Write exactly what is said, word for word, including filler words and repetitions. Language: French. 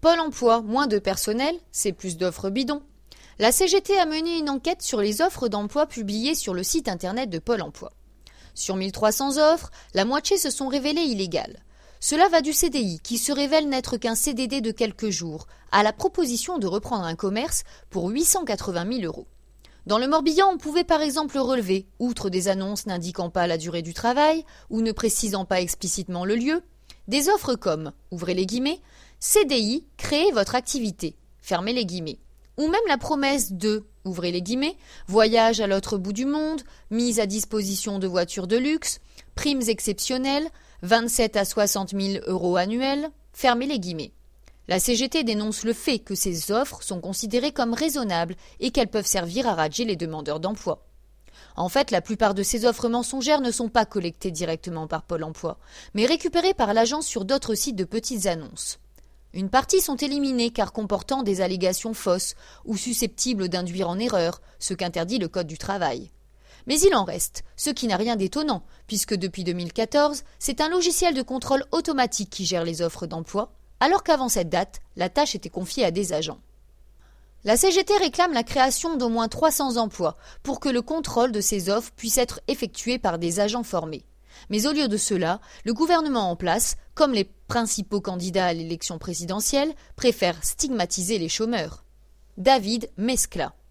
Pôle emploi, moins de personnel, c'est plus d'offres bidons. La C G T a mené une enquête sur les offres d'emploi publiées sur le site internet de Pôle emploi. Sur mille trois cents offres, la moitié se sont révélées illégales. Cela va du C D I, qui se révèle n'être qu'un C D D de quelques jours, à la proposition de reprendre un commerce pour huit cent quatre-vingt mille euros. Dans le Morbihan, on pouvait par exemple relever, outre des annonces n'indiquant pas la durée du travail ou ne précisant pas explicitement le lieu, des offres comme, ouvrez les guillemets, C D I, créez votre activité, fermez les guillemets, ou même la promesse de, ouvrez les guillemets, voyage à l'autre bout du monde, mise à disposition de voitures de luxe, primes exceptionnelles, vingt-sept à soixante mille euros annuels, fermez les guillemets. La C G T dénonce le fait que ces offres sont considérées comme raisonnables et qu'elles peuvent servir à radger les demandeurs d'emploi. En fait, la plupart de ces offres mensongères ne sont pas collectées directement par Pôle emploi, mais récupérées par l'agence sur d'autres sites de petites annonces. Une partie sont éliminées car comportant des allégations fausses ou susceptibles d'induire en erreur, ce qu'interdit le Code du travail. Mais il en reste, ce qui n'a rien d'étonnant, puisque depuis deux mille quatorze, c'est un logiciel de contrôle automatique qui gère les offres d'emploi, alors qu'avant cette date, la tâche était confiée à des agents. La C G T réclame la création d'au moins trois cents emplois pour que le contrôle de ces offres puisse être effectué par des agents formés. Mais au lieu de cela, le gouvernement en place, comme les principaux candidats à l'élection présidentielle, préfère stigmatiser les chômeurs. David Mescla.